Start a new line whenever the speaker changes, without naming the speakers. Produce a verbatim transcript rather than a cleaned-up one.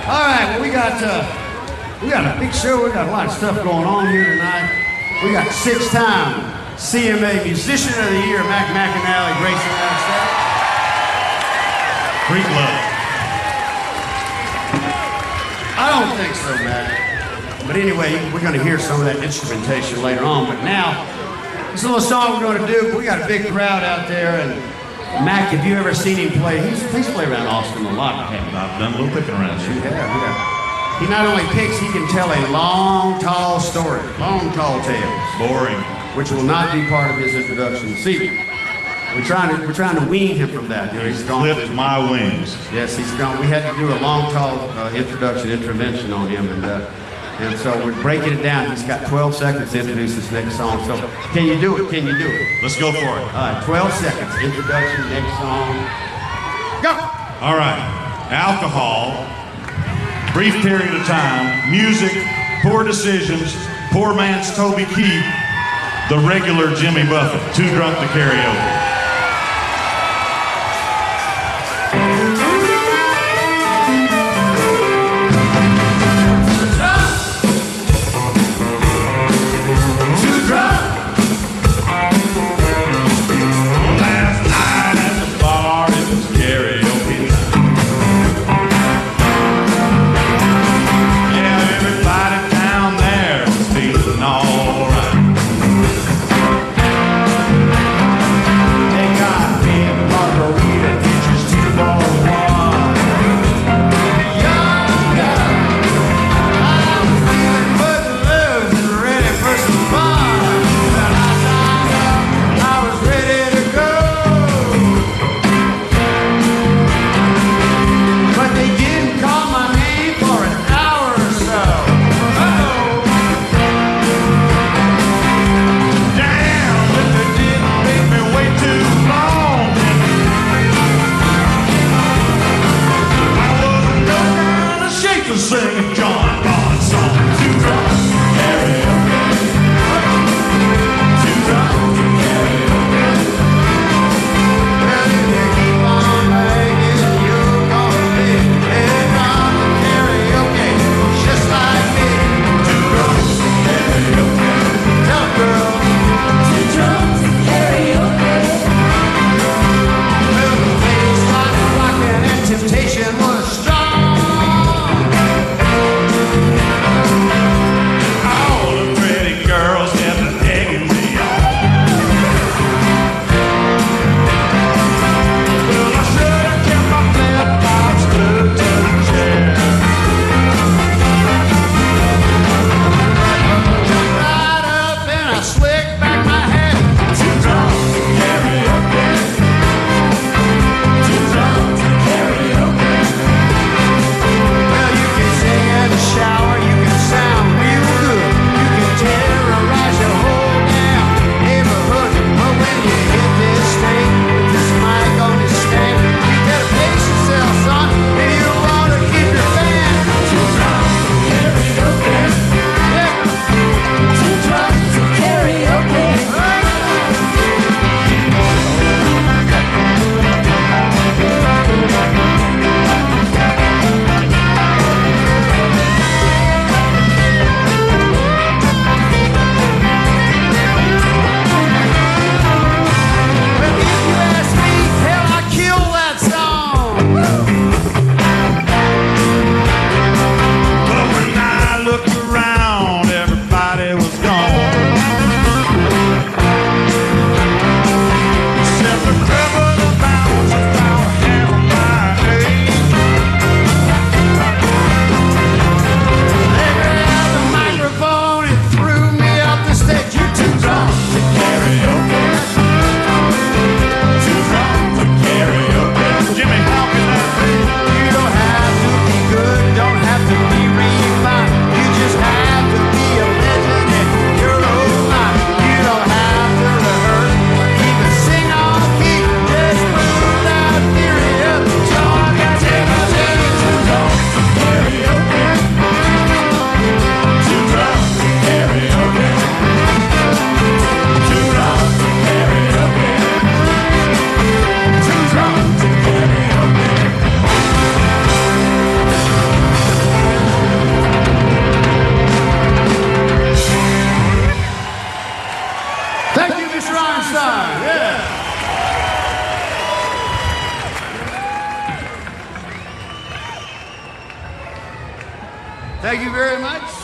All right, well, we got uh, we got a big show. We got a lot of stuff going on here tonight. We got six-time C M A Musician of the Year, Mac McAnally, gracing our stage.
Great love.
I don't think so, Mac. But anyway, we're going to hear some of that instrumentation later on. But now, this little song we're going to do. We got a big crowd out there, and Mac, have you ever seen him play? He's, he's played around Austin a lot.
I've done a little picking around here.
Yeah, yeah. He not only picks, he can tell a long, tall story. Long, tall tales.
Boring.
Which will not be part of his introduction this evening. We're trying to, we're trying to wean him from that. You know, he's gone.
Clipped my wings.
Yes, he's gone. We had to do a long, tall uh, introduction, intervention on him, and uh, and so we're breaking it down. He's got twelve seconds to introduce this next song. So can you do it? Can you do it?
Let's go for it.
All right, twelve seconds. Introduction, next song. Go!
All right. Alcohol, brief period of time, music, poor decisions, poor man's Toby Keith, the regular Jimmy Buffett, too drunk to karaoke.
Temptation was strong. Thank you very much.